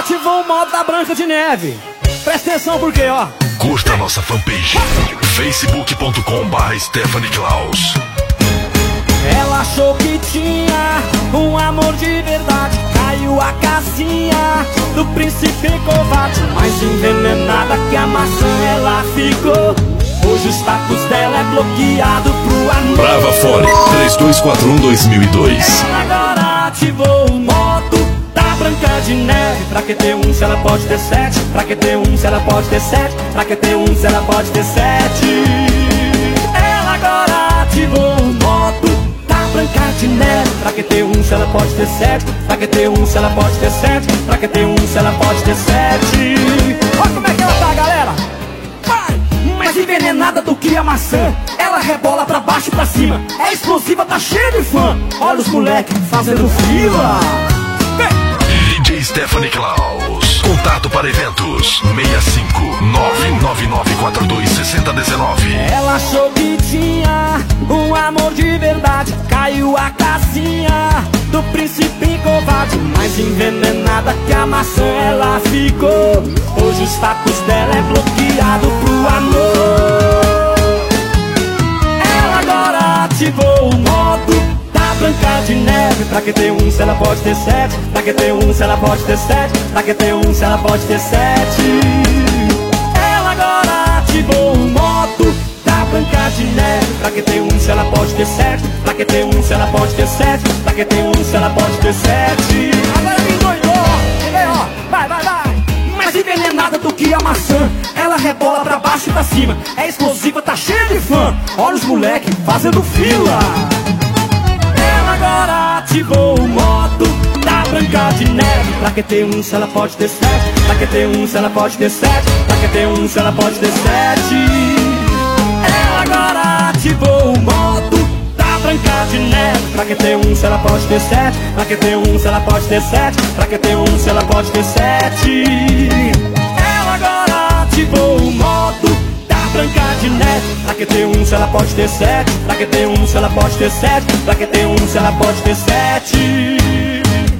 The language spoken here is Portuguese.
ativou o modo da Branca de Neve. Presta atenção porque, ó. Curta a nossa fanpage facebook.com/Stephanie Claus. Ela achou que tinha um amor de verdade. Caiu a casinha do príncipe covarde. Mais envenenada que a maçã ela ficou. Hoje o status dela é bloqueado pro amor. Brava Fone 3241-2002. Ela agora ativou o modo da Branca de Neve. Pra que ter um se ela pode ter sete? Pra que ter um se ela pode ter sete? Pra que ter um se ela pode ter sete? Ela agora ativou o modo da Branca de Neve. Pra que ter um se ela pode ter sete? Pra que ter um se ela pode ter sete? Pra que ter um se ela pode ter sete? Olha como é que ela tá, galera. Mais envenenada do que a maçã. Ela rebola pra baixo e pra cima. É explosiva, tá cheia de fã. Olha os moleques fazendo fila. DJ Stephanie Claus. Contato para eventos 65999426019. Ela achou que tinha um amor de verdade. Caiu a casinha do príncipe covarde. Mais envenenada que a maçã ela ficou. Hoje o status dela é bloqueado pro amor. Ela agora ativou o modo da Branca de Neve. Pra que ter um se ela pode ter sete? Pra que ter um se ela pode ter sete? Pra que ter um se ela pode ter sete? Ela agora ativou o modo da Branca de Neve. Pra que ter um se ela pode ter sete? Pra que ter um se ela pode ter sete? Pra que ter um se ela pode ter sete? Agora me doidou, ó, vai, vai, vai. Mais envenenada do que a maçã. Ela rebola pra baixo e pra cima. É explosiva, tá cheia de fã. Olha os moleque fazendo fila. Ela agora ativou o modo da Branca de Neve. Pra que ter um se ela pode ter sete? Pra que ter um se ela pode ter sete? Pra que ter um se ela pode ter sete? Ela agora ativou o modo da Branca de Neve. Pra que ter um se ela pode ter sete? Pra que ter um se ela pode ter sete? Pra que ter um se ela pode ter sete? Ela agora ativou o modo da Branca de Neve. Pra que ter um se ela pode ter sete? Pra que ter um se ela pode ter sete? Pra que ter um se ela pode ter sete?